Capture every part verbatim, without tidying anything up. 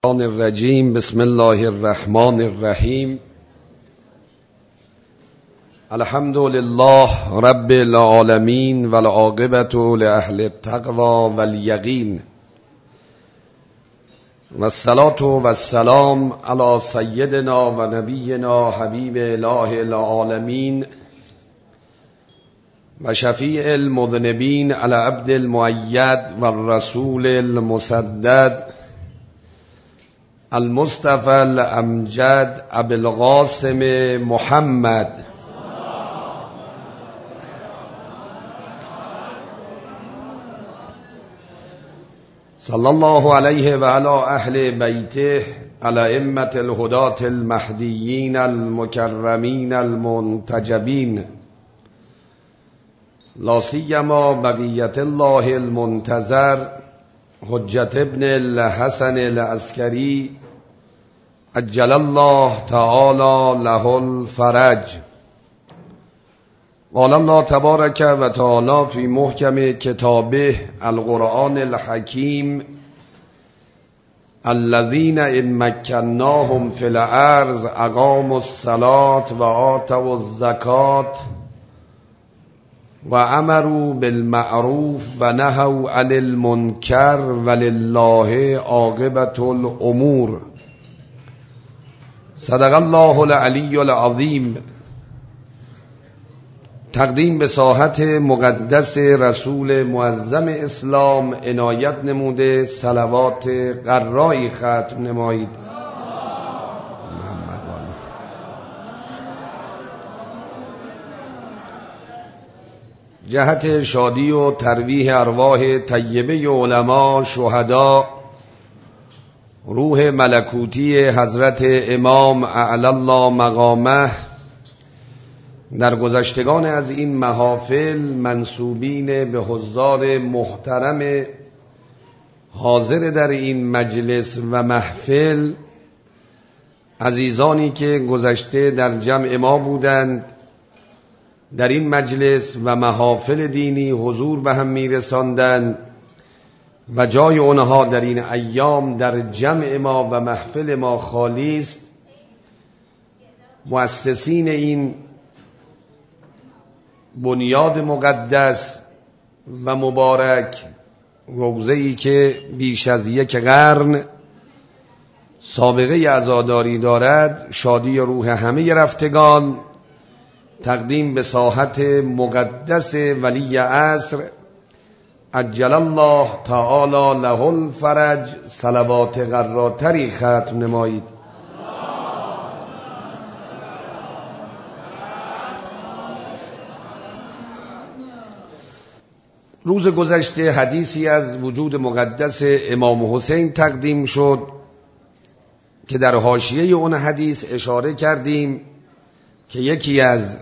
الرجیم. بسم الله الرحمن الرحیم. الحمد لله رب العالمین والعاقبة لأهل التقوى والیقین والصلاة والسلام علی سیدنا و نبینا حبیب اله العالمین و شفیع المذنبین علی عبد المؤید و الرسول المسدد المصطفى الامجد ابو القاسم محمد صلی الله علیه و علی اهل بیته الائمة الهداة المهدیین المکرمین المنتجبین لا سیما بقیة الله المنتظر حجت ابن الحسن العسکری عجل الله تعالی له الفرج. قال الله تبارک و تعالی فی محکم کتابه القرآن الحکیم الذین ان مکناهم فی الارض اقاموا الصلاة و آتوا الزکاة و امروا بالمعروف و نهوا عن المنکر ولله عاقبة الامور. صدق الله العلی العظیم. تقدیم به ساحت مقدس رسول معظم اسلام عنایت نموده صلوات قرایی ختم نمایید. جهت شادی و ترویح ارواح طیبه علما شهدا، روح ملکوتی حضرت امام اعلی الله مقامه، در گذشتگان از این محافل منسوبین به حضار محترم حاضر در این مجلس و محفل، عزیزانی که گذشته در جمع ما بودند، در این مجلس و محافل دینی حضور به هم میرساندند و جای آنها در این ایام در جمع ما و محفل ما خالی است. مؤسسین این بنیاد مقدس و مبارک، روضه‌ای که بیش از یک قرن سابقه عزاداری دارد، شادی روح همه رفتگان، تقدیم به ساحت مقدس ولی عصر عجل الله تعالی له الفرج صلوات قراتری ختم نمایید. روز گذشته حدیثی از وجود مقدس امام حسین تقدیم شد که در حاشیه اون حدیث اشاره کردیم که یکی از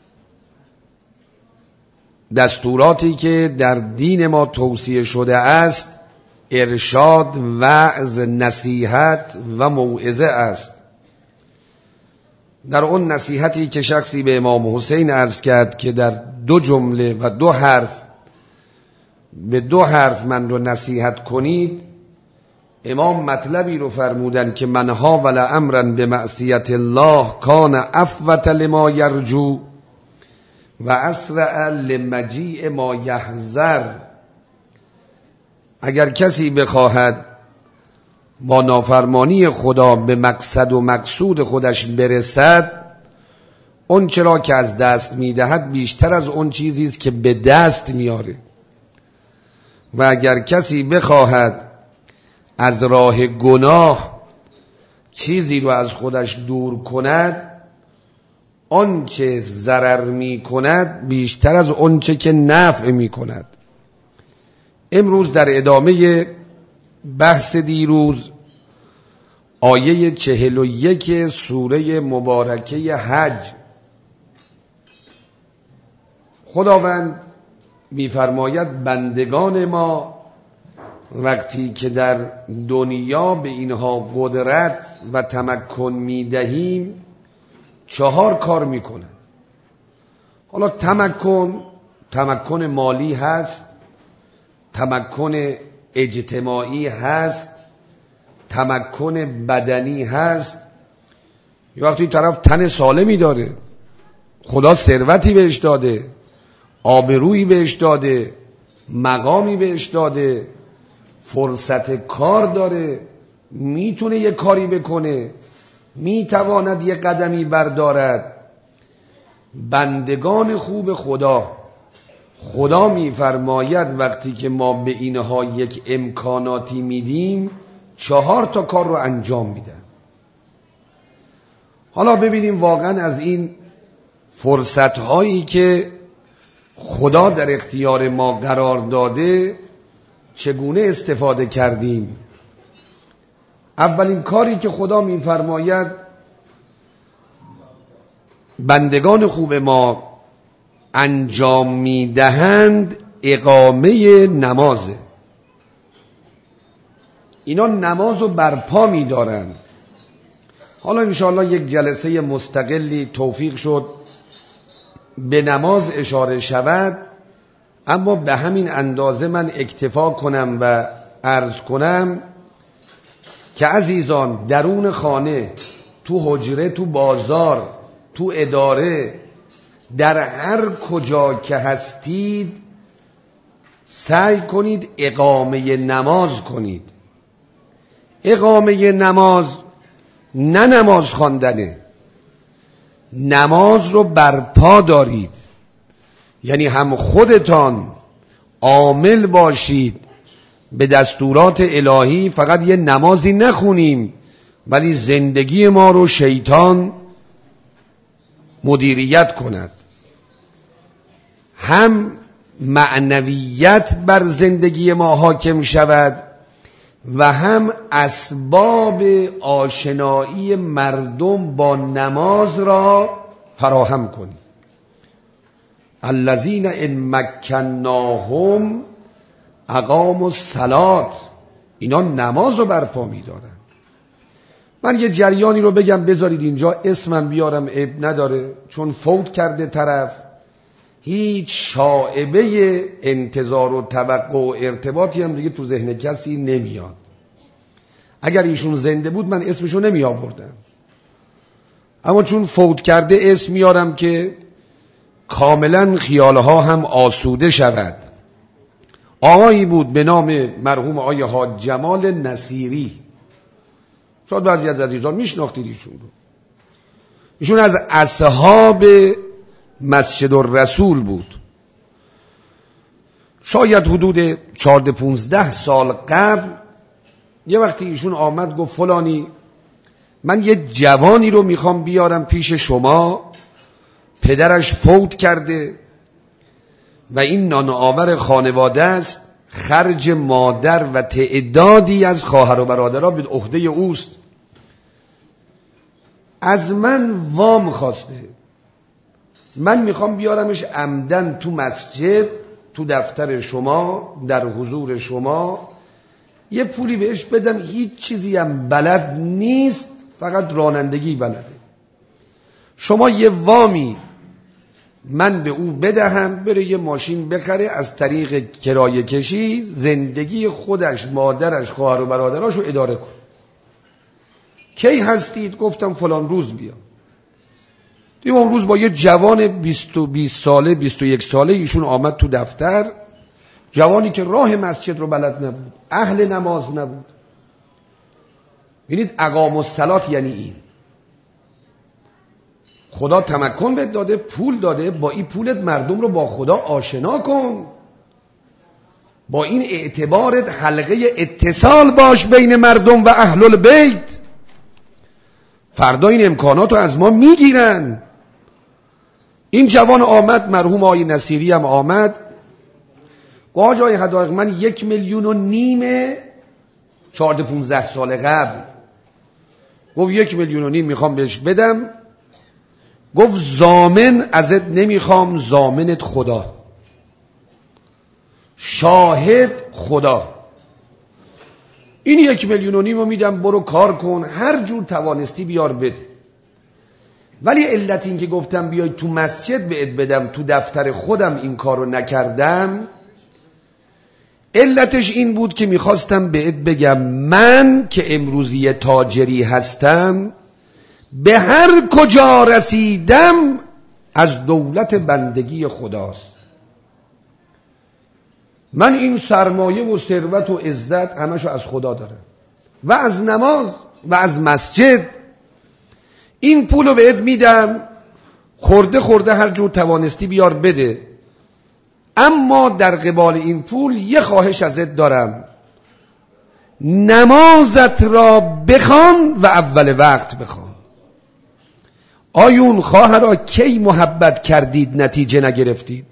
دستوراتی که در دین ما توصیه شده است ارشاد، وعظ، نصیحت و موعظه است. در اون نصیحتی که شخصی به امام حسین عرض کرد که در دو جمله و دو حرف به دو حرف من رو نصیحت کنید، امام مطلبی رو فرمودن که من حاول امرا به معصیت الله کان افوت لما یرجو و اسرع لمجیء ما یحذر. اگر کسی بخواهد با نافرمانی خدا به مقصد و مقصود خودش برسد، اون چرا که از دست میدهد بیشتر از اون چیزی است که به دست میاره. و اگر کسی بخواهد از راه گناه چیزی رو از خودش دور کند، آنچه ضرر می کند بیشتر از آنچه که نفع می کند. امروز در ادامه بحث دیروز آیه چهل و یک سوره مبارکه حج، خداوند می‌فرماید بندگان ما وقتی که در دنیا به اینها قدرت و تمکن می‌دهیم چهار کار میکنن. حالا تمکن تمکن مالی هست، تمکن اجتماعی هست، تمکن بدنی هست، یه وقتی طرف تن سالمی داره، خدا ثروتی بهش داده، آبرویی بهش داده، مقامی بهش داده، فرصت کار داره، میتونه یه کاری بکنه، میتواند یه قدمی بردارد. بندگان خوب خدا، خدا میفرماید وقتی که ما به اینها یک امکاناتی میدیم چهار تا کار رو انجام میدن. حالا ببینیم واقعا از این فرصت هایی که خدا در اختیار ما قرار داده چگونه استفاده کردیم. اولین کاری که خدا میفرماید بندگان خوب ما انجام میدهند اقامه نمازه. اینا نماز رو برپا میدارند. حالا انشاءالله یک جلسه مستقلی توفیق شد به نماز اشاره شود، اما به همین اندازه من اکتفا کنم و عرض کنم که عزیزان درون خانه، تو حجره، تو بازار، تو اداره، در هر کجا که هستید سعی کنید اقامه نماز کنید. اقامه نماز نه نماز خواندنه، نماز رو برپا دارید، یعنی هم خودتان عامل باشید به دستورات الهی، فقط یه نمازی نخونیم ولی زندگی ما رو شیطان مدیریت کند، هم معنویت بر زندگی ما حاکم شود و هم اسباب آشنایی مردم با نماز را فراهم کنیم. الذین ان مکناهم اقاموا الصلاة، اینا نماز رو برپا می‌دارن. من یه جریانی رو بگم بذارید اینجا، اسمم بیارم عیب نداره، چون فوت کرده طرف، هیچ شائبه انتظار و توقع و ارتباطی هم دیگه تو ذهن کسی نمیاد. اگر ایشون زنده بود من اسمشو نمی آوردم، اما چون فوت کرده اسم میارم که کاملا خیالها هم آسوده شود. آقایی بود به نام مرحوم آقای حاج جمال نصیری، شاید بعضی از عزیزان میشناختید ایشون رو. ایشون از اصحاب مسجد الرسول بود. شاید حدود چهارده پونزده سال قبل یه وقتی ایشون آمد گفت فلانی من یه جوانی رو میخوام بیارم پیش شما، پدرش فوت کرده و این نان آور خانواده است، خرج مادر و تعدادی از خواهر و برادرها به عهده اوست، از من وام خواسته، من میخوام بیارمش عمدن تو مسجد، تو دفتر شما، در حضور شما، یه پولی بهش بدم، هیچ چیزی هم بلد نیست، فقط رانندگی بلده، شما یه وامی من به او بدهم بره یه ماشین بخره، از طریق کرایه کشی زندگی خودش، مادرش، خواهر و برادراشو اداره کن. کی هستید؟ گفتم فلان روز بیا. دیگه اون روز با یه جوان بیست و بیست ساله، بیست و یک ساله ایشون آمد تو دفتر، جوانی که راه مسجد رو بلد نبود، اهل نماز نبود. ببینید اقام الصلات یعنی این. خدا تمکن بهت داده، پول داده، با این پولت مردم رو با خدا آشنا کن، با این اعتبارت حلقه اتصال باش بین مردم و اهل البیت. فردا این امکانات رو از ما میگیرن. این جوان آمد، مرحوم آقای نصیری هم آمد، گفت آقای حدایق من یک میلیون و نیم چهارده پونزده سال قبل، گفت یک میلیون و نیم میخوام بهش بدم. گفت ضامن ازت نمیخوام، ضامنت خدا، شاهد خدا. این یک میلیون و نیم رو میدم، برو کار کن، هر جور توانستی بیار بده. ولی علت این که گفتم بیای تو مسجد بهت بدم، تو دفتر خودم این کارو نکردم، علتش این بود که میخواستم بهت بگم من که امروزی تاجری هستم به هر کجا رسیدم از دولت بندگی خداست. من این سرمایه و ثروت و عزت همشو از خدا دارم و از نماز و از مسجد. این پولو بهت میدم، خورده خورده هر جور توانستی بیار بده، اما در قبال این پول یه خواهش ازت دارم، نمازت را بخوان و اول وقت بخوان. آیون خواهرها کی محبت کردید نتیجه نگرفتید؟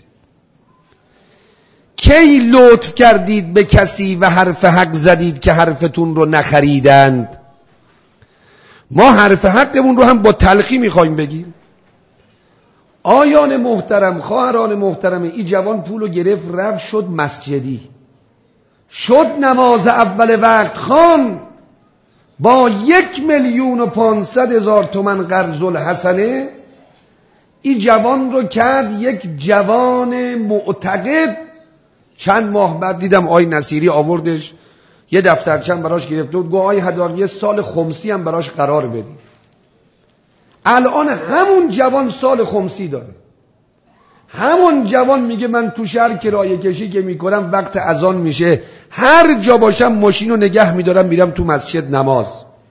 کی لطف کردید به کسی و حرف حق زدید که حرفتون رو نخریدند؟ ما حرف حقمون رو هم با تلخی میخوایم بگیم. آیان محترم، خواهران محترم، این جوان پولو گرفت رفت شد مسجدی، شد نماز اول وقت خان، با یک میلیون و پانصد هزار تومن قرض الحسنه این جوان رو کرد یک جوان معتقد. چند ماه بعد دیدم آی نصیری آوردش یه دفترچم براش گرفته بود، گفت آی هداقی سال خمسی هم براش قرار بدی. الان همون جوان سال خمسی داره، همون جوان میگه من تو شهر کرایه کشی که میکنم وقت اذان میشه هر جا باشم ماشین رو نگه میدارم میرم تو مسجد نماز.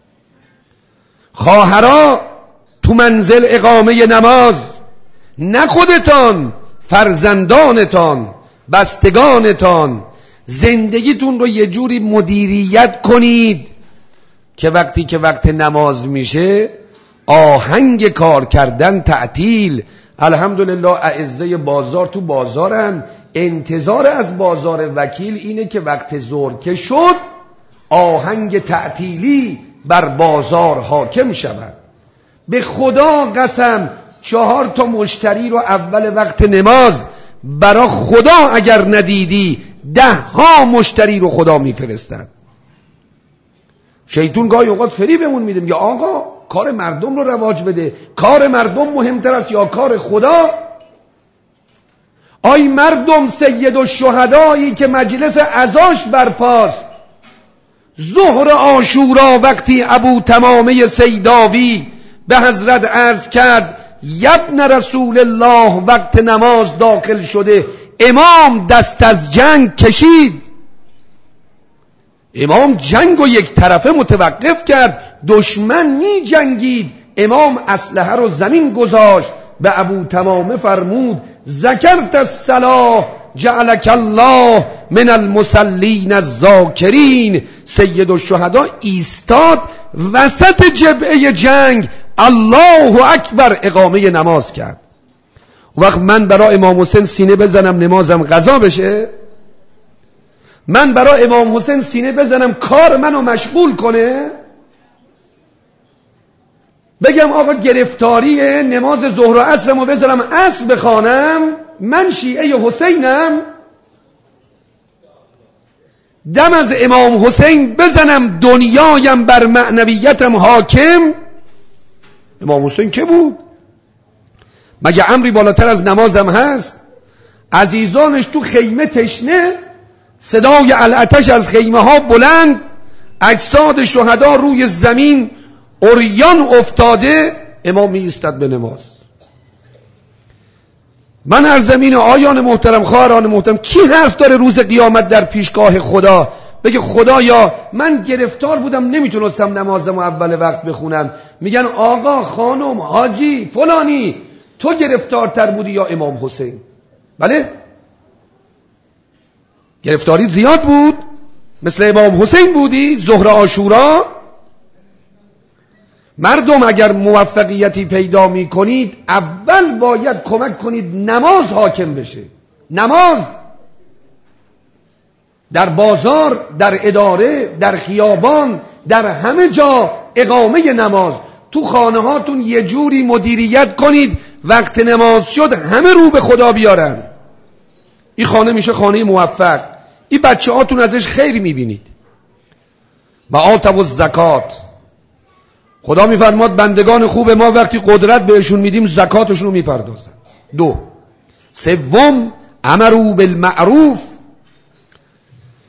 خواهرا تو منزل اقامه نماز، نه خودتان، فرزندانتان، بستگانتان، زندگیتون رو یه جوری مدیریت کنید که وقتی که وقت نماز میشه آهنگ کار کردن تعطیل. الحمدلله اعزه بازار تو بازارن، انتظار از بازار وکیل اینه که وقت ظهر که شد آهنگ تعطیلی بر بازار حاکم شود. به خدا قسم چهار تا مشتری رو اول وقت نماز برا خدا اگر ندیدی ده ها مشتری رو خدا میفرستن. شیطون گاهی اوقات فریبمون میده، میگه آقا کار مردم رو رواج بده، کار مردم مهمتر است یا کار خدا؟ آی مردم، سید الشهدایی که مجلس عزاش برپاست، ظهر عاشورا وقتی ابو تمامه سیداوی به حضرت عرض کرد یبن رسول الله وقت نماز داخل شده، امام دست از جنگ کشید. امام جنگ و یک طرفه متوقف کرد، دشمن می جنگید، امام اسلحه رو زمین گذاشت، به ابو تمامه فرمود ذکرت الصلاة جعلک الله من المصلین الذاکرین. سید الشهدا ایستاد وسط جبهه جنگ، الله اکبر اقامه نماز کرد. وقت من برای امام حسین سینه بزنم نمازم قضا بشه؟ من برای امام حسین سینه بزنم کار منو مشغول کنه؟ بگم آقا گرفتاری نماز ظهر و عصرمو بذارم عصر بخوانم، من شیعه حسینم؟ دم از امام حسین بزنم دنیایم بر معنویتم حاکم؟ امام حسین که بود؟ مگه امری بالاتر از نمازم هست؟ عزیزانش تو خیمه تشنه، صدای العطش از خیمه ها بلند، اجساد شهدا روی زمین عریان افتاده، امام می ایستد به نماز. من هر زمین آیان محترم، خواهران محترم، کی حرف داره روز قیامت در پیشگاه خدا بگه خدایا من گرفتار بودم نمیتونستم نمازمو اول وقت بخونم؟ میگن آقا، خانم، حاجی، فلانی، تو گرفتارتر بودی یا امام حسین؟ بله، گرفتاری زیاد بود، مثل امام حسین بودی ظهر عاشورا. مردم اگر موفقیتی پیدا می کنید اول باید کمک کنید نماز حاکم بشه. نماز در بازار، در اداره، در خیابان، در همه جا اقامه نماز. تو خانه هاتون یه جوری مدیریت کنید وقت نماز شد همه رو به خدا بیارن. این خانه میشه خانه موفق، این بچه هاتون ازش خیر میبینید. و آتوا الزکات، خدا میفرماد بندگان خوب ما وقتی قدرت بهشون میدیم زکاتشون رو میپردازن. دو، سوم، امروا بالمعروف،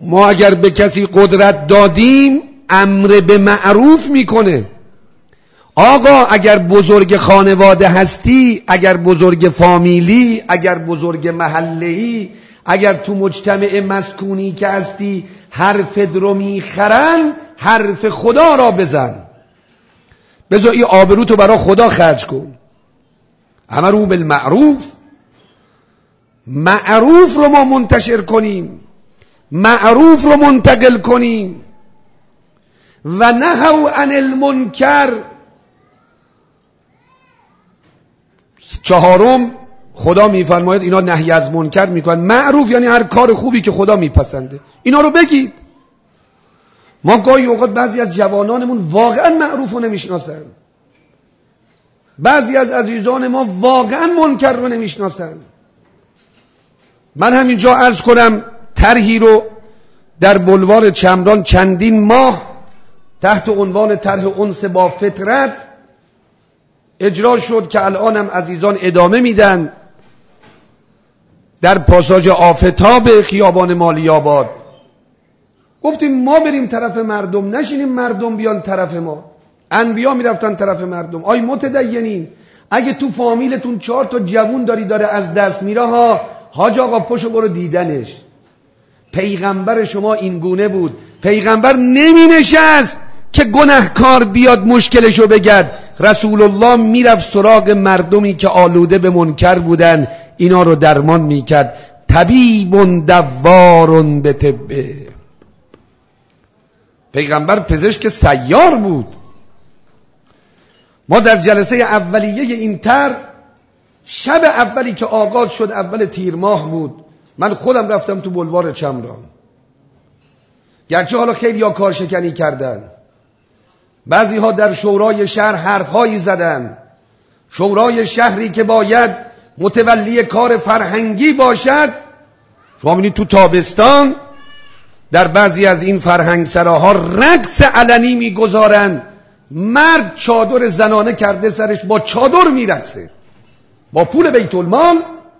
ما اگر به کسی قدرت دادیم امر به معروف میکنه. آقا اگر بزرگ خانواده هستی، اگر بزرگ فامیلی، اگر بزرگ محله‌ای، اگر تو مجتمع مسکونی که هستی حرفت رو میخرن، حرف خدا را بزن. بذار این آبرو تو برای خدا خرج کن. امروا بالمعروف، معروف رو ما منتشر کنیم، معروف رو منتقل کنیم. و نهوا عن المنکر. چهارم خدا میفرماید اینا نهی از منکر میکنن. معروف یعنی هر کار خوبی که خدا میپسنده، اینا رو بگید. ما گاهی اوقات بعضی از جوانانمون واقعا معروف رو نمیشناسن، بعضی از عزیزان ما واقعا منکر رو نمیشناسن. من همینجا عرض کنم طرحی رو در بلوار چمران چندین ماه تحت عنوان طرح انس با فطرت اجرا شد که الانم عزیزان ادامه میدن در پاساژ آفتاب خیابان مالیاباد. گفتیم ما بریم طرف مردم، نشینیم مردم بیان طرف ما. انبیا میرفتن طرف مردم. آی متدینین، اگه تو فامیلتون چهار تا جوون داری داره از دست میره ها، حاج آقا پشو برو دیدنش. پیغمبر شما این گونه بود. پیغمبر نمی نشست که گناهکار بیاد مشکلشو بگد. رسول الله میرفت سراغ مردمی که آلوده به منکر بودن، اینا رو درمان میکرد. طبیب دوار به طبه. پیغمبر پزشک سیار بود. ما در جلسه اولیه این طرح، شب اولی که آغاز شد، اول تیر ماه بود، من خودم رفتم تو بلوار چمران. گرچه حالا خیلی ها کارشکنی کردن، بعضی ها در شورای شهر حرفهایی زدن. شورای شهری که باید متولی کار فرهنگی باشد، شما ببینید تو تابستان در بعضی از این فرهنگ سراها رقص علنی میگذارن. مرد چادر زنانه کرده سرش، با چادر میرقصه، با پول بیت المال،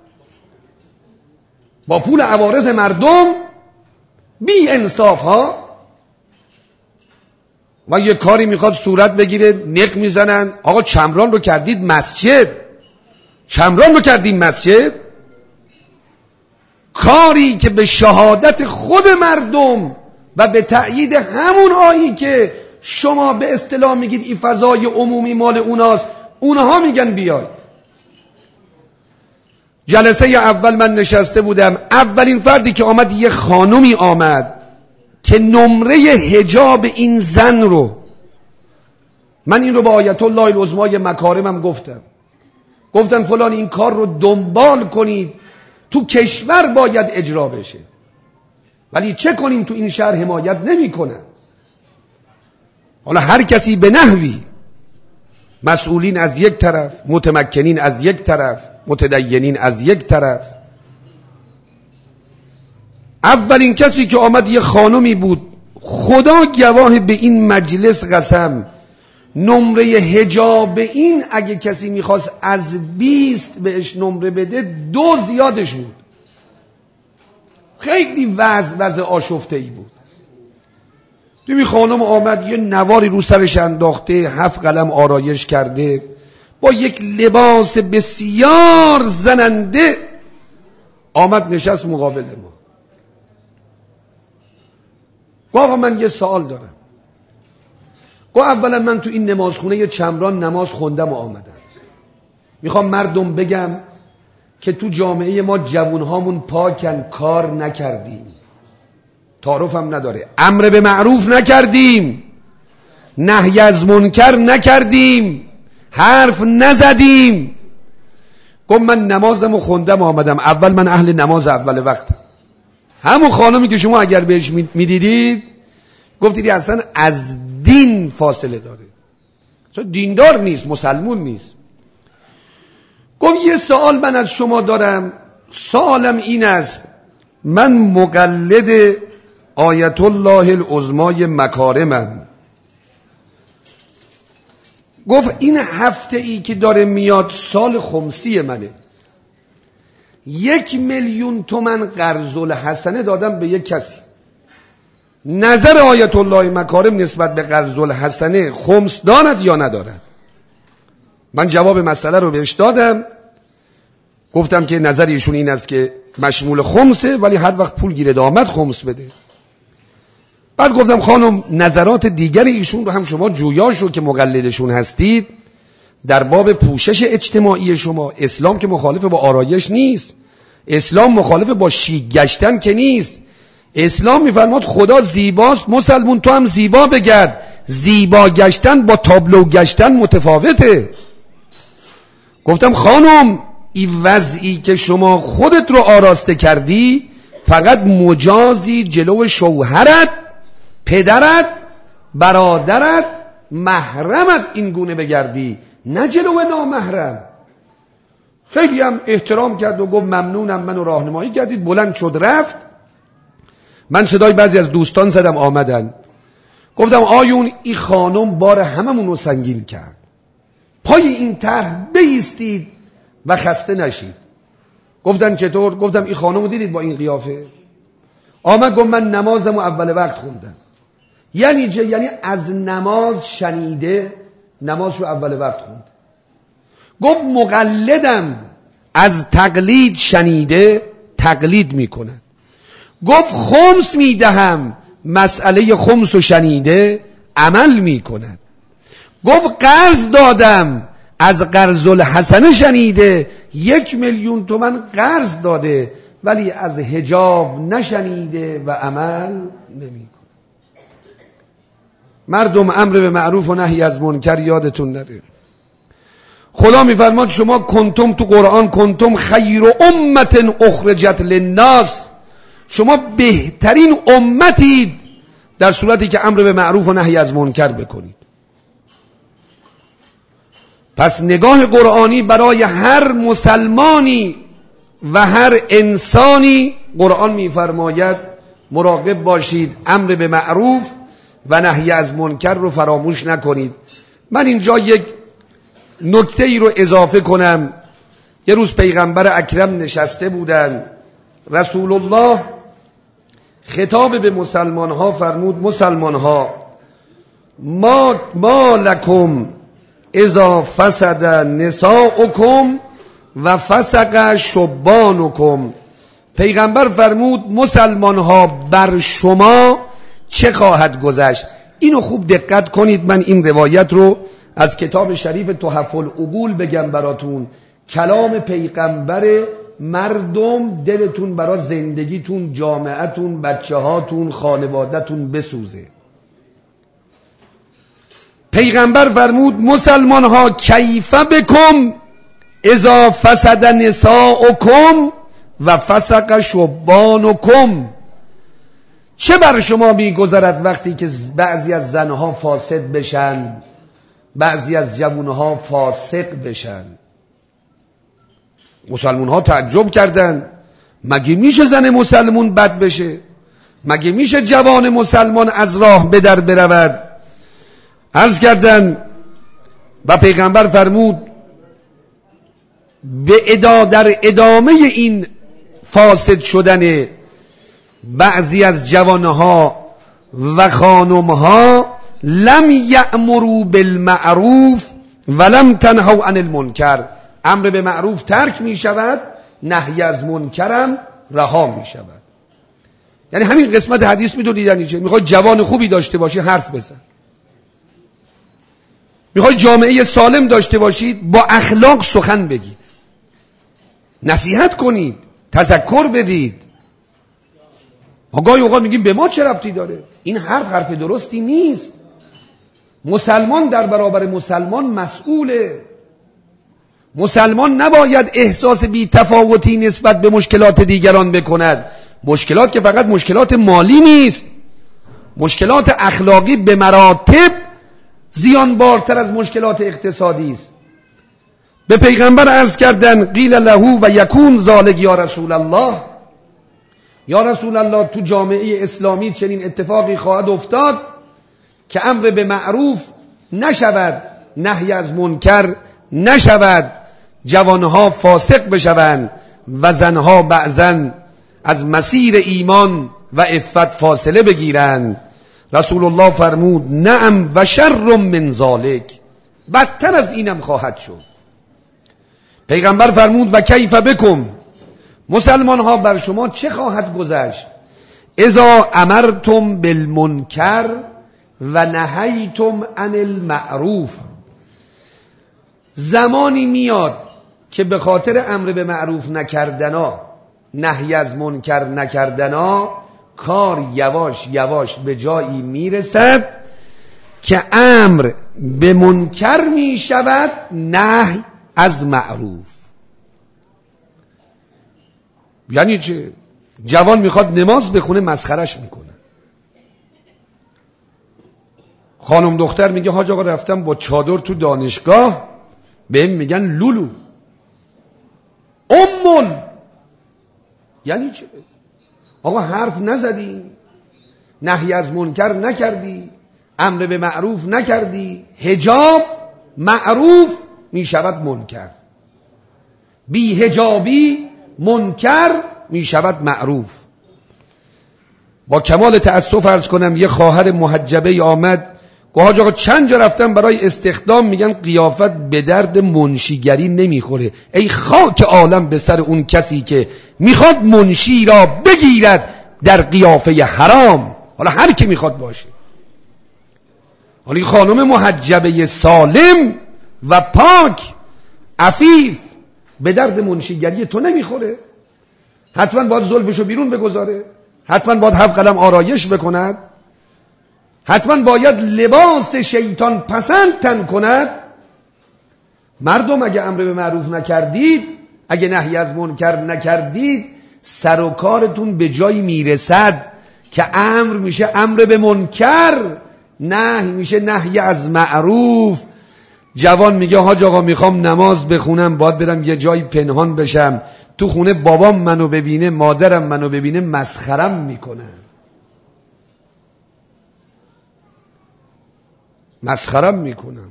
با پول عوارض مردم. بی انصاف ها. و یه کاری میخواد صورت بگیره نق میزنن. آقا چمران رو کردید مسجد، چمران رو کردید مسجد. کاری که به شهادت خود مردم و به تأیید همون آیی که شما به اصطلاح میگید این فضای عمومی مال اوناست، اونها میگن بیاید. جلسه اول من نشسته بودم، اولین فردی که آمد یه خانومی آمد که نمره حجاب این زن رو، من این رو با آیت الله العظمای مکارمم گفتم گفتم فلان این کار رو دنبال کنید، تو کشور باید اجرا بشه، ولی چه کنیم تو این شهر حمایت نمی کنن. حالا هر کسی به نحوی، مسئولین از یک طرف، متمکنین از یک طرف، متدینین از یک طرف. اولین کسی که آمد یه خانمی بود، خدا گواه به این مجلس قسم، نمره حجاب این اگه کسی میخواست از بیست بهش نمره بده، دو زیادش بود. خیلی وضع وضع آشفته ای بود. دیمی خانم آمد یه نواری رو سرش انداخته، هفت قلم آرایش کرده، با یک لباس بسیار زننده آمد نشست مقابل ما. گفت آقا من یه سوال دارم. گفت اولا من تو این نمازخونه چمران نماز خوندم و آمدم، میخوام مردم بگم که تو جامعه ما جوانهامون پاکن، کار نکردیم، تعارف هم نداره، امر به معروف نکردیم، نهی از منکر نکردیم، حرف نزدیم. گفت من نمازم و خوندم و آمدم. اول من اهل نماز اول وقتم. همون خانمی که شما اگر بهش میدیدید گفتید اصلا از دین فاصله داره، چون دیندار نیست، مسلمون نیست. گفت یه سوال من از شما دارم، سوالم این است، من مقلد آیت الله العظمای مکارمم. گفت این هفته ای که داره میاد سال خمسی منه، یک میلیون تومن قرض الحسنه دادم به یک کسی، نظر آیت الله مکارم نسبت به قرض الحسنه خمس دارد یا ندارد؟ من جواب مسئله رو بهش دادم، گفتم که نظر ایشون این است که مشمول خمسه، ولی هر وقت پول گیرد آمد خمس بده. بعد گفتم خانم نظرات دیگر ایشون رو هم شما جویاشو که مقلدشون هستید در باب پوشش اجتماعی شما. اسلام که مخالف با آرایش نیست، اسلام مخالف با شیک گشتن که نیست. اسلام میفرماد خدا زیباست، مسلمون تو هم زیبا بگرد. زیبا گشتن با تابلو گشتن متفاوته. گفتم خانم این وضعی که شما خودت رو آراسته کردی فقط مجازی جلو شوهرت، پدرت، برادرت، محرمت این گونه بگردی، نه جلو نامحرم. خیلی هم احترام کرد و گفت ممنونم، منو راهنمایی کردید. بلند شد رفت. من صدای بعضی از دوستان زدم آمدن، گفتم آیون این خانم بار هممون رو سنگین کرد، پای این طرح بایستید و خسته نشید. گفتن چطور؟ گفتم این خانم رو دیدید با این قیافه؟ آمد گفت من نمازمو اول وقت خوندم. یعنی چه؟ یعنی از نماز شنیده نمازشو اول وقت خوند. گفت مقلدم از تقلید شنیده تقلید میکنن. گفت خمس میدهم مسئله خمس رو شنیده عمل میکنن. گفت قرض دادم از قرض الحسنه شنیده یک میلیون تومن قرض داده ولی از حجاب نشنیده و عمل نمیکنه. مردم امر به معروف و نهی از منکر یادتون نره. خدا میفرماد شما کنتم تو قرآن کنتم خیر امت اخرجت للناس، شما بهترین امتید در صورتی که امر به معروف و نهی از منکر بکنید. پس نگاه قرآنی برای هر مسلمانی و هر انسانی، قرآن میفرماید مراقب باشید، امر به معروف و نهی از منکر رو فراموش نکنید. من اینجا یک نکته ای رو اضافه کنم. یه روز پیغمبر اکرم نشسته بودن، رسول الله خطاب به مسلمان ها فرمود مسلمان ها ما, ما لکم اذا فسد نساؤکم و فسق شبانکم. پیغمبر فرمود مسلمان ها بر شما چه خواهد گذشت؟ اینو خوب دقت کنید. من این روایت رو از کتاب شریف تحف العقول بگم براتون. کلام پیغمبر، مردم دلتون برای زندگیتون، جامعهتون، بچه هاتون، خانوادهتون بسوزه. پیغمبر فرمود مسلمان ها کیف بکم اذا فسد نساؤکم و فسق شبانکم. چه بر شما میگذرد وقتی که بعضی از زنها فاسد بشن، بعضی از جوانها فاسق بشن؟ مسلمون ها تعجب کردن، مگه میشه زن مسلمون بد بشه؟ مگه میشه جوان مسلمان از راه به در برود؟ عرض کردن و پیغمبر فرمود به ادا در ادامه این فاسد شدن بعضی از جوانها و خانمها لم یأمروا بالمعروف ولم تنهوا عن المنکر. امر به معروف ترک می شود، نهی از منکرم رها می شود. یعنی همین قسمت حدیث میدونید یعنی چه؟ میخوای جوان خوبی داشته باشی حرف بزن، میخوای جامعه سالم داشته باشید با اخلاق سخن بگید، نصیحت کنید، تذکر بدید. گاهی اوقات میگیم به ما چه ربطی داره؟ این حرف حرف درستی نیست. مسلمان در برابر مسلمان مسئوله. مسلمان نباید احساس بی تفاوتی نسبت به مشکلات دیگران بکند. مشکلات که فقط مشکلات مالی نیست، مشکلات اخلاقی به مراتب زیانبارتر از مشکلات اقتصادی است. به پیغمبر عرض کردن قیل له و یکون ذالک یا رسول الله، یا رسول الله تو جامعه اسلامی چنین اتفاقی خواهد افتاد که امر به معروف نشود، نهی از منکر نشود، جوانها فاسق بشوند و زنها بعضن از مسیر ایمان و عفت فاصله بگیرن. رسول الله فرمود نعم و شر من ذالک، بدتر از اینم خواهد شد. پیغمبر فرمود و کیف بکم، مسلمان ها بر شما چه خواهد گذشت؟ اذا امرتم بالمنکر و نهیتم عن المعروف، زمانی میاد که به خاطر امر به معروف نکردنا، نهی از منکر نکردنا، کار یواش یواش به جایی میرسد که امر به منکر میشود، نهی از معروف. یعنی چه؟ جوان میخواد نماز بخونه مسخرش میکنه. خانم دختر میگه حاج آقا رفتم با چادر تو دانشگاه، بهم میگن لولو. امون یعنی چه؟ آقا حرف نزدی، نهی از منکر نکردی، امر به معروف نکردی، حجاب معروف میشود منکر، بی حجابی منکر میشود معروف. با کمال تأسف عرض کنم یه خواهر محجبه آمد گفت حاج آقا چند جا رفتم برای استخدام، میگن قیافت به درد منشیگری نمیخوره. ای خاک عالم به سر اون کسی که میخواد منشی را بگیرد در قیافه حرام، حالا هر کی میخواد باشه. حالا این خانم محجبه سالم و پاک عفیف به درد منشیگری تو نمیخوره؟ حتما باید زلفشو بیرون بگذاره، حتما باید هفت قلم آرایش بکند، حتما باید لباس شیطان پسند تن کند. مردم اگه امر به معروف نکردید، اگه نهی از منکر نکردید، سر و کارتون به جایی میرسد که امر میشه امر به منکر، نهی میشه نهی از معروف. جوان میگه حاج آقا میخوام نماز بخونم، باید برم یه جایی پنهان بشم، تو خونه بابام منو ببینه، مادرم منو ببینه، مسخرم میکنه، مسخرم میکنم.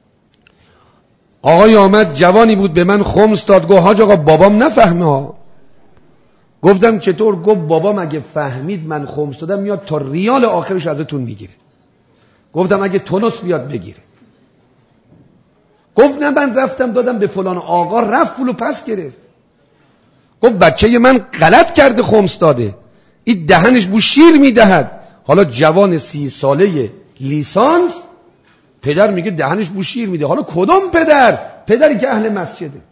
آقای آمد جوانی بود به من خمس داد، گفت حاج آقا بابام نفهمه ها. گفتم چطور؟ گفت بابام اگه فهمید من خمس دادم میاد تا ریال آخرش ازتون میگیره. گفتم اگه تونس بیاد بگیره. گفت نه من رفتم دادم به فلان آقا، رفت پولو پس گرفت. گفت بچه من غلط کرده خمس داده، این دهنش بو شیر میدهد. حالا جوان سی ساله لیسانس، پدر میگه دهنش بو شیر میده. حالا کدوم پدر؟ پدری که اهل مسجده.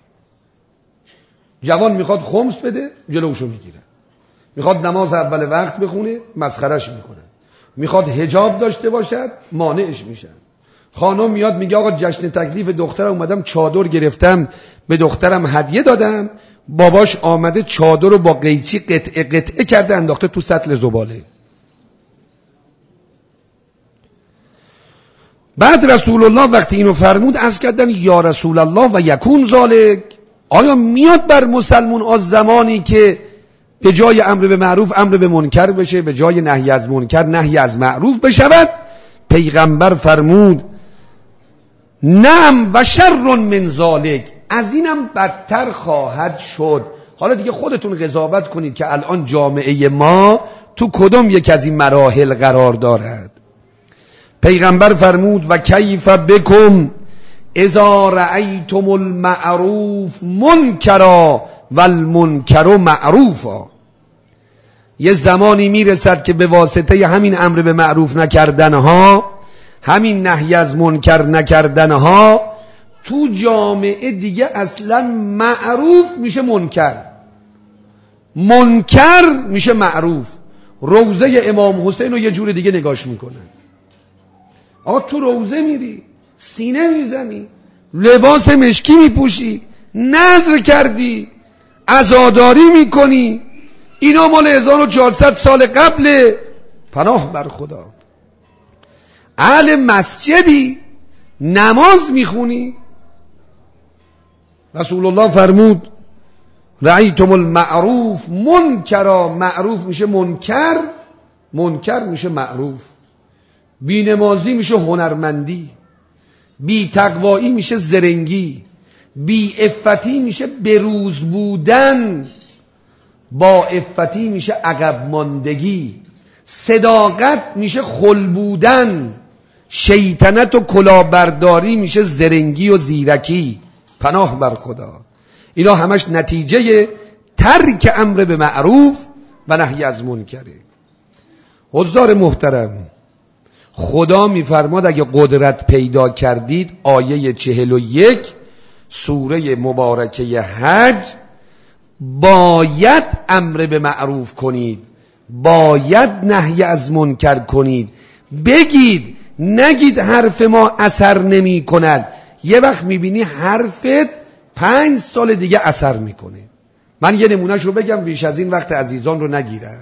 جوان میخواد خمس بده، جلوشو میگیره. میخواد نماز اول وقت بخونه، مسخرش میکنه. میخواد حجاب داشته باشد، مانعش میشن. خانم میاد میگه آقا جشن تکلیف دخترم اومدم چادر گرفتم به دخترم هدیه دادم، باباش آمده چادر رو با قیچی قطعه قطعه کرده انداخته تو سطل زباله. بعد رسول الله وقتی اینو فرمود عرض کردن یا رسول الله و یکون ذالک، آیا میاد بر مسلمون از زمانی که به جای امر به معروف امر به منکر بشه، به جای نهی از منکر نهی از معروف بشود؟ پیغمبر فرمود نعم و شر من ذالک، از اینم بدتر خواهد شد. حالا دیگه خودتون قضاوت کنید که الان جامعه ما تو کدوم یک از این مراحل قرار دارد. پیغمبر فرمود و کیف بکم اذا رأیتم المعروف منکرا والمنکر معروفا. یه زمانی میرسد که به واسطه همین امر به معروف نکردنها، همین نهی از منکر نکردنها، تو جامعه دیگه اصلا معروف میشه منکر، منکر میشه معروف. روضه امام حسین رو یه جور دیگه نگاش میکنن. آقا تو روضه میری، سینه میزنی، لباس مشکی میپوشی، نذر کردی، عزاداری میکنی، اینا مال هزار و چهارصد سال قبل. پناه بر خدا. اهل مسجدی، نماز میخونی. رسول الله فرمود رأیتم المعروف منکرا، معروف میشه منکر، منکر میشه معروف. بی نمازی میشه هنرمندی، بی تقوایی میشه زرنگی، بی عفتی میشه بروز بودن. با عفتی میشه عقب ماندگی، صداقت میشه خل بودن، شیطنت و کلاهبرداری میشه زرنگی و زیرکی. پناه بر خدا. اینا همش نتیجه ترک امر به معروف و نهی از منکره. حضار محترم، خدا میفرماد اگه قدرت پیدا کردید، آیه چهل و یک سوره مبارکه حج، باید امر به معروف کنید، باید نهی از منکر کنید. بگید، نگید حرف ما اثر نمی کند. یه وقت میبینی حرفت پنج سال دیگه اثر میکنه. من یه نمونهش رو بگم بیش از این وقت عزیزان رو نگیرم.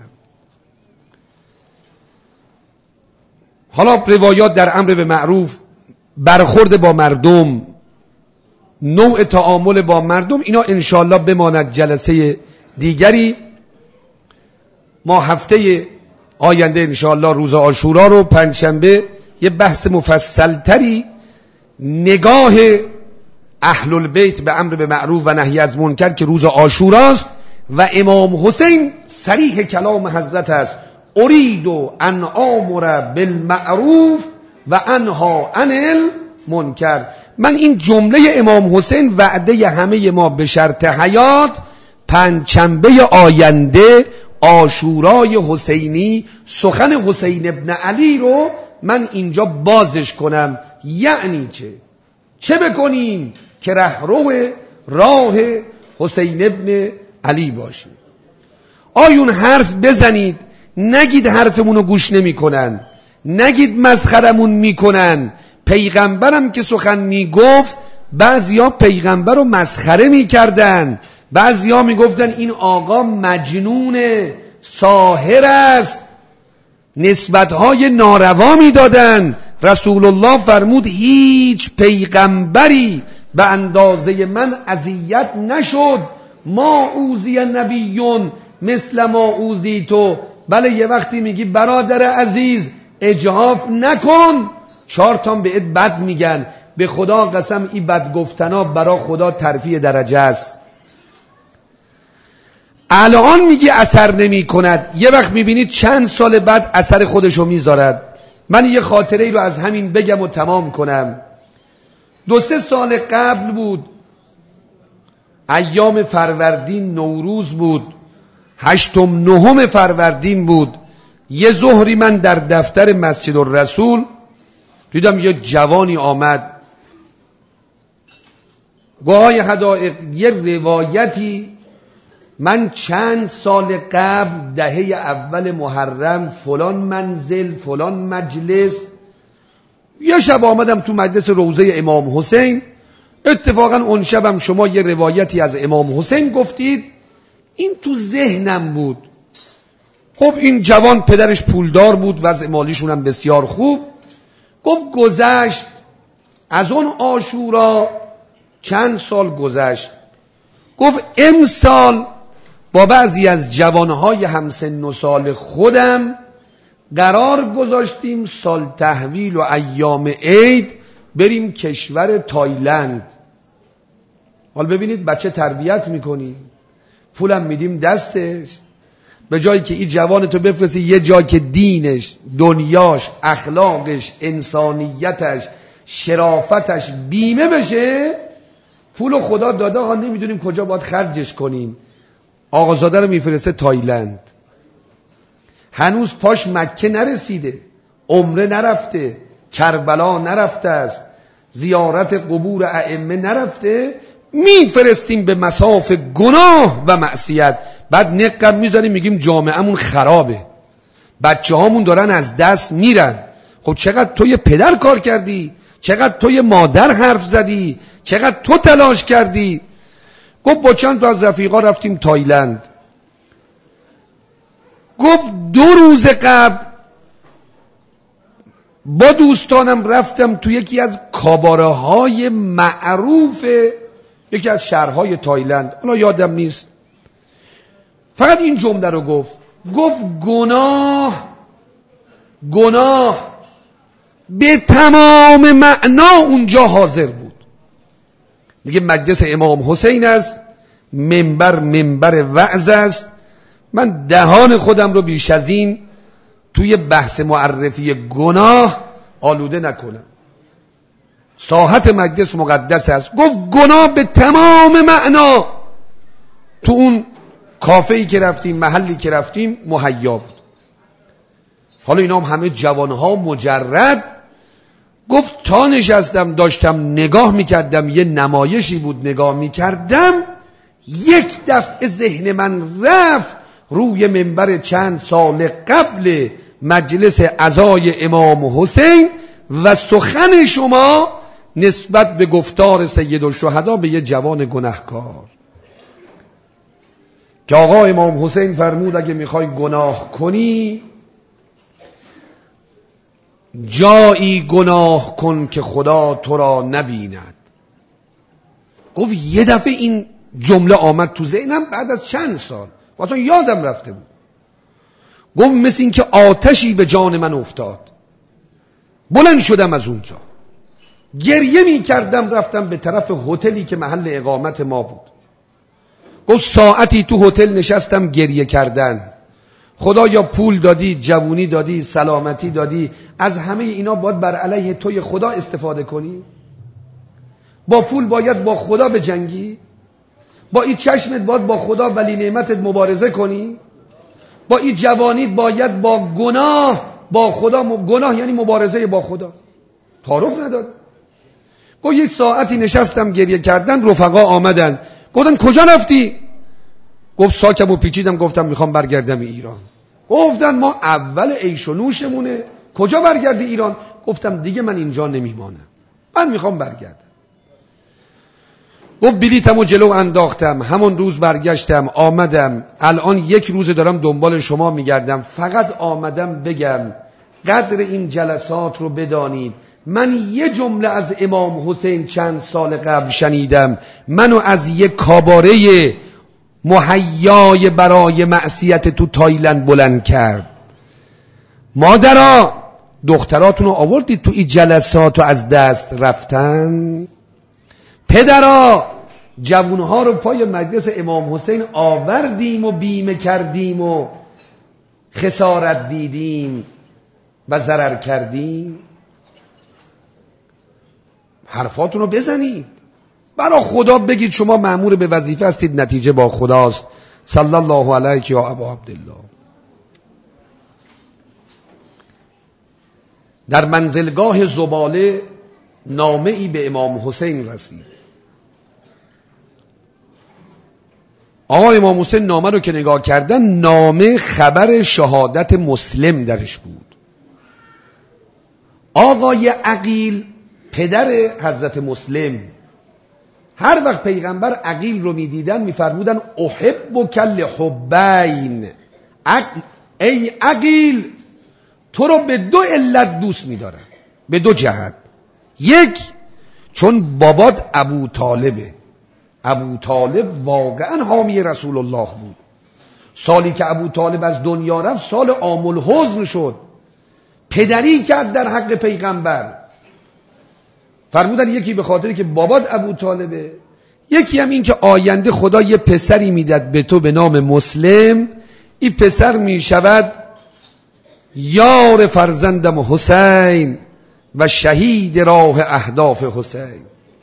حالا روایات در امر به معروف، برخورد با مردم، نوع تعامل با مردم، اینا انشالله بماند جلسه دیگری. ما هفته آینده انشالله روز عاشورا رو پنجشنبه یه بحث مفصل تری نگاه اهل البیت به امر به معروف و نهی از منکر که روز عاشوراست و امام حسین صریح کلام حضرت است: ارید ان آمر بالمعروف و انها عن المنکر. من این جمله امام حسین وعده همه ما به شرط حیات، پنجشنبه آینده عاشورای حسینی، سخن حسین ابن علی رو من اینجا بازش کنم. یعنی چه؟ چه بکنیم که رهرو راه حسین ابن علی باشیم. آیون حرف بزنید، نگید حرفمونو گوش نمی کنن، نگید مسخرمون میکنن. پیغمبرم که سخن میگفت بعضیا پیغمبر رو مسخره میکردن، بعضیا میگفتن این آقا مجنون ساحر است، نسبتهای ناروا میدادن. رسول الله فرمود هیچ پیغمبری به اندازه من اذیت نشد. ما اوذی نبیون مثل ما اوذی تو. بله یه وقتی میگی برادر عزیز اجحاف نکن، چهار تا بهت بد میگن. به خدا قسم این بد گفتنا برا خدا ترفیع درجه است. الان میگی اثر نمی کند، یه وقت میبینید چند سال بعد اثر خودشو میذارد. من یه خاطره ای رو از همین بگم و تمام کنم. دو سه سال قبل بود، ایام فروردین، نوروز بود، هشتم نهم فروردین بود. یه ظهری من در دفتر مسجد الرسول دیدم یه جوانی آمد. گوهای حدائق یه روایتی، من چند سال قبل دهه اول محرم فلان منزل فلان مجلس، یه شب آمدم تو مجلس روضه امام حسین. اتفاقا اون شبم شما یه روایتی از امام حسین گفتید، این تو ذهنم بود. خب این جوان پدرش پولدار بود، وضع مالیشون هم بسیار خوب. گفت گذشت از اون عاشورا چند سال گذشت، گفت امسال با بعضی از جوانهای همسن و سال خودم قرار گذاشتیم سال تحویل و ایام عید بریم کشور تایلند. حال ببینید بچه تربیت میکنیم، پولم میدیم دستش، به جایی که این جوان تو بفرستی یه جا که دینش، دنیاش، اخلاقش، انسانیتش، شرافتش بیمه بشه، پول خدا داده ها نمیدونیم کجا باید خرجش کنیم. آقازاده رو میفرسته تایلند، هنوز پاش مکه نرسیده، عمره نرفته، کربلا نرفته است، زیارت قبور ائمه نرفته، میفرستیم به مصاف گناه و معصیت. بعد نقب میذاریم میگیم جامعهمون خرابه، بچه هامون دارن از دست میرن. خب چقدر توی پدر کار کردی، چقدر توی مادر حرف زدی، چقدر تو تلاش کردی. گفت با چند تا از رفیقا رفتیم تایلند. گفت دو روز قبل با دوستانم رفتم تو یکی از کاباره های معروف یکی از شهرهای تایلند، حالا یادم نیست. فقط این جمله رو گفت، گفت گناه گناه به تمام معنا اونجا حاضر بود. دیگه مجلس امام حسین است، منبر منبر وعظ است، من دهان خودم رو بیش از این توی بحث معرفی گناه آلوده نکنم. ساحت مجلس مقدس است. گفت گناه به تمام معنا تو اون کافه‌ای که رفتیم، محلی که رفتیم مهیا بود. حالا اینا هم همه جوانها مجرد. گفت تا نشستم داشتم نگاه میکردم، یه نمایشی بود نگاه میکردم، یک دفعه ذهن من رفت روی منبر چند سال قبل مجلس عزای امام حسین و سخن شما نسبت به گفتار سید الشهدا به یه جوان گناهکار که آقا امام حسین فرمود اگه میخوای گناه کنی جایی گناه کن که خدا تو را نبیند. گفت یه دفعه این جمله آمد تو ذهنم بعد از چند سال، واسه یادم رفته بود. گفت مثل این که آتشی به جان من افتاد. بلند شدم از اونجا، گریه می کردم، رفتم به طرف هتلی که محل اقامت ما بود. گفت ساعتی تو هتل نشستم گریه کردن. خدا یا پول دادی، جوونی دادی، سلامتی دادی، از همه اینا باید بر علیه توی خدا استفاده کنی؟ با پول باید با خدا بجنگی؟ با این چشمت باید با خدا ولی نعمتت مبارزه کنی؟ با این جوانی باید با گناه با خدا م... گناه یعنی مبارزه با خدا. تعارف نداد. گفت یک ساعتی نشستم گریه کردن، رفقا آمدن گفتن کجا رفتی؟ گفت ساکمو پیچیدم، گفتم میخوام برگردم ایران. گفتن ما اول عیش و نوشمونه، کجا برگردی ایران؟ گفتم دیگه من اینجا نمیمانم، من میخوام برگردم. گفت بلیتمو جلو انداختم، همون روز برگشتم، آمدم، الان یک روز دارم دنبال شما میگردم، فقط آمدم بگم قدر این جلسات رو بدانید. من یه جمله از امام حسین چند سال قبل شنیدم، منو از یک کاباره مهیای برای معصیت تو تایلند بلند کرد. مادرها دختراتونو آوردید تو این جلساتو از دست رفتن؟ پدرها جوانها رو پای مجلس امام حسین آوردیم و بیمه کردیم و خسارت دیدیم و ضرر کردیم؟ حرفاتون رو بزنید، برای خدا بگید شما مأمور به وظیفه هستید، نتیجه با خداست. صلی الله علیک یا ابا عبدالله. در منزلگاه زباله نامه ای به امام حسین رسید. آقا امام حسین نامه رو که نگاه کردن، نامه خبر شهادت مسلم درش بود. آقای عقیل پدر حضرت مسلم، هر وقت پیغمبر عقیل رو میدیدن میفرمودن احب کل حبین، ای عقیل تو رو به دو علت دوست میدارن، به دو جهت. یک، چون بابات ابو طالبه. ابو طالب واقعا حامی رسول الله بود. سالی که ابو طالب از دنیا رفت سال عام الحزن شد، پدری کرد در حق پیغمبر. فرمودن یکی به خاطری که بابات ابو طالبه، یکی هم این که آینده خدا یه پسری میداد به تو به نام مسلم، این پسر میشود یار فرزندم حسین و شهید راه اهداف حسین.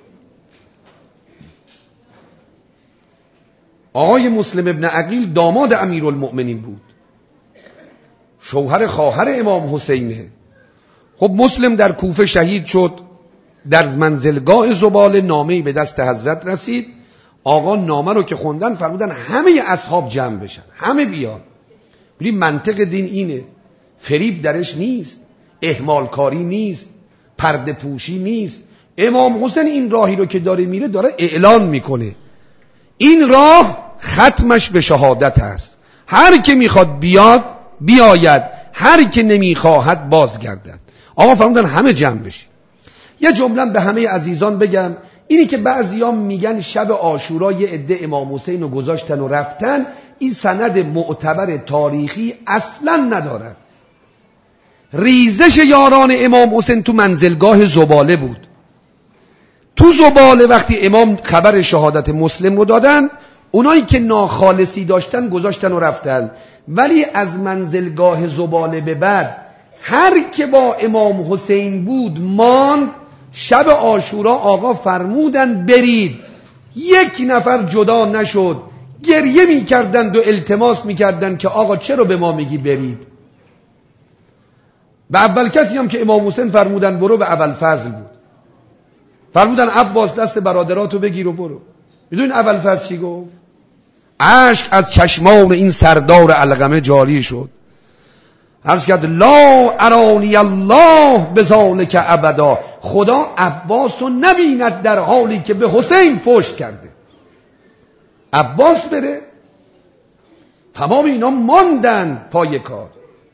آقای مسلم ابن عقیل داماد امیرالمؤمنین بود، شوهر خواهر امام حسینه. خب مسلم در کوفه شهید شد. در منزلگاه زباله نامه‌ای به دست حضرت رسید. آقا نامه رو که خوندن فرمودن همه اصحاب جمع بشن، همه بیان. ببین منطق دین اینه، فریب درش نیست، اهمال کاری نیست، پرده پوشی نیست. امام حسین این راهی رو که داره میره داره اعلان میکنه، این راه ختمش به شهادت است. هر که میخواد بیاد بیاید، هر که نمیخواهد بازگردد. آقا فرمودن همه جمع بشید. یه جمله به همه عزیزان بگم، اینی که بعضیام میگن شب عاشورا یه عده امام حسین رو گذاشتن و رفتن، این سند معتبر تاریخی اصلا نداره. ریزش یاران امام حسین تو منزلگاه زباله بود. تو زباله وقتی امام خبر شهادت مسلم رو دادن، اونایی که ناخالصی داشتن گذاشتن و رفتن. ولی از منزلگاه زباله به بعد هر که با امام حسین بود ماند. شب عاشورا آقا فرمودن برید، یک نفر جدا نشد. گریه میکردند و التماس میکردند که آقا چرا به ما میگی برید؟ به اول کسی هم که امام حسین فرمودن برو به ابوالفضل بود. فرمودن عباس دست برادراتو بگیر و برو. میدونین ابوالفضل چی گفت؟ اشک از چشمان این سردار علقمه جاری شد. عرض کرد لا ارانی الله بذالک ابدا. خدا عباس رو نبیند در حالی که به حسین پشت کرده. عباس بره، تمام اینا ماندن پای کار.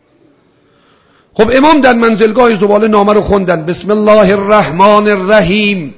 خب امام در منزلگاه زباله نامه رو خوندن. بسم الله الرحمن الرحیم.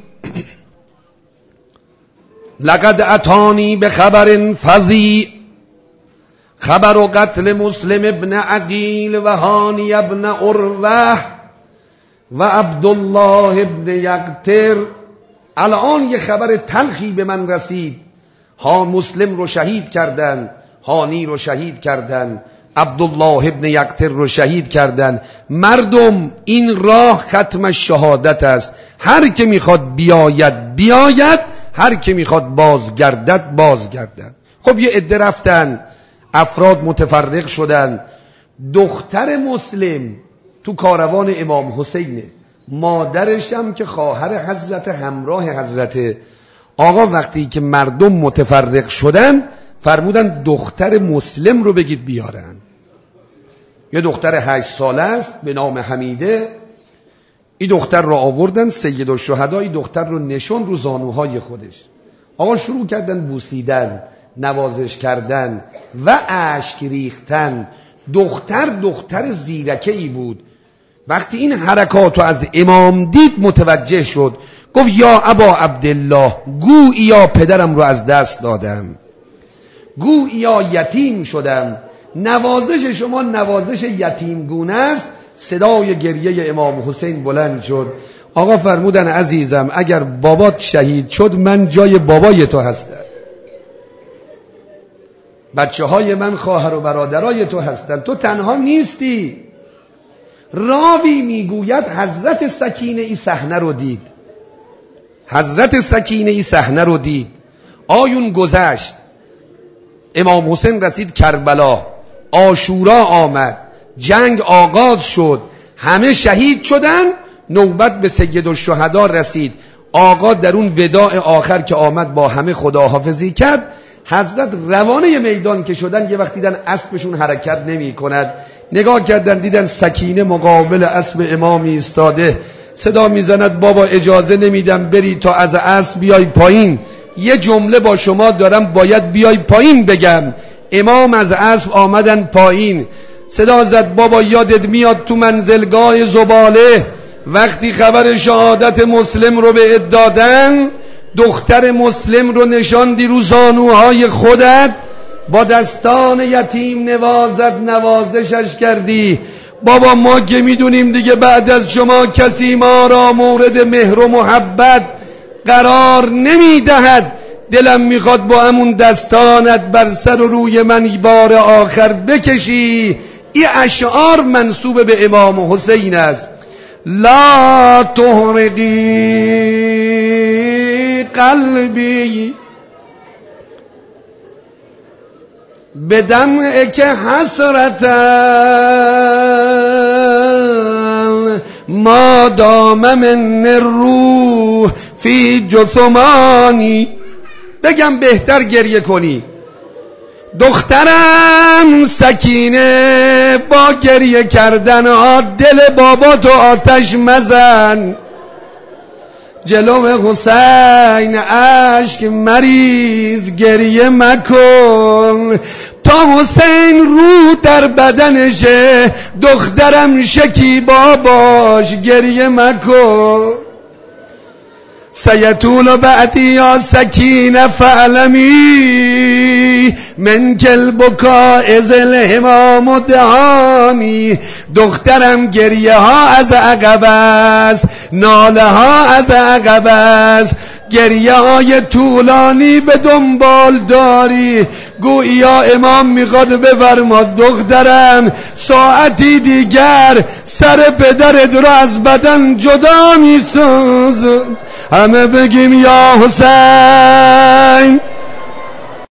لقد اتانی به خبر فظیع خبر و قتل مسلم ابن عقیل و هانی ابن عروه و عبدالله ابن یقتر. الان یه خبر تلخی به من رسید. ها مسلم رو شهید کردن، هانی رو شهید کردن، عبدالله ابن یقتر رو شهید کردن. مردم این راه ختم شهادت است. هر که میخواد بیاید بیاید، هر که میخواد بازگردد بازگردد. خب یه عده رفتن، افراد متفرق شدن. دختر مسلم تو کاروان امام حسینه، مادرش هم که خواهر حضرت همراه حضرت. آقا وقتی که مردم متفرق شدن فرمودن دختر مسلم رو بگید بیارن. یه دختر هشت ساله است به نام حمیده. این دختر رو آوردن، سید الشهدا این دختر رو نشون رو زانوهای خودش. آقا شروع کردن بوسیدن، نوازش کردن و اشک ریختن. دختر دختر زیرکه‌ای بود. وقتی این حرکاتو از امام دید متوجه شد، گفت یا ابا عبدالله، گوییا پدرم رو از دست دادم، گوییا یتیم شدم. نوازش شما نوازش یتیم گونه است. صدای گریه امام حسین بلند شد. آقا فرمودن عزیزم اگر بابات شهید شد من جای بابای تو هستم، بچه های من خواهر و برادرای تو هستن، تو تنها نیستی. راوی میگوید حضرت سکینه ای صحنه رو دید. حضرت سکینه ای صحنه رو دید. آیون گذشت، امام حسین رسید کربلا، عاشورا آمد، جنگ آغاز شد، همه شهید شدن. نوبت به سید الشهدا رسید. آقا در اون وداع آخر که آمد با همه خداحافظی کرد. حضرت روانه میدان که شدن، یه وقت دیدن اسبشون حرکت نمی کند. نگاه کردن دیدن سکینه مقابل اسب امام ایستاده، صدا میزند بابا اجازه نمیدم بری تا از اسب بیای پایین، یه جمله با شما دارم باید بیای پایین بگم. امام از اسب آمدن پایین، صدا زد بابا یادت میاد تو منزلگاه زباله وقتی خبر شهادت مسلم رو به دادن، دختر مسلم رو نشاندی رو زانوهای خودت، با دستان یتیم نوازت نوازشش کردی. بابا ما که میدونیم دیگه بعد از شما کسی ما را مورد مهر و محبت قرار نمیدهد، دلم میخواد با همون دستانت بر سر و روی من بار آخر بکشی. این اشعار منسوب به امام حسین است. لا تحرقی قلبی بدمع که حسرتن ما دام من الروح فی جثمانی. بگم بهتر گریه کنی. دخترم سکینه با گریه کردن ها دل بابا تو آتش مزن. جلو حسین اشک مریز گریه مکن، تا حسین رو در بدنشه دخترم شکیبا باش گریه مکن. سیطول بعدی یا سکینه فعلمی من کل بکا ازل همام دهانی. دخترم گریه ها از عقب است، ناله ها از عقب است، گریه های طولانی به دنبال داری، گویا امام میخواد بفرماد دخترم ساعتی دیگر سر پدرت رو از بدن جدا میسازم. همه بگیم یا حسین.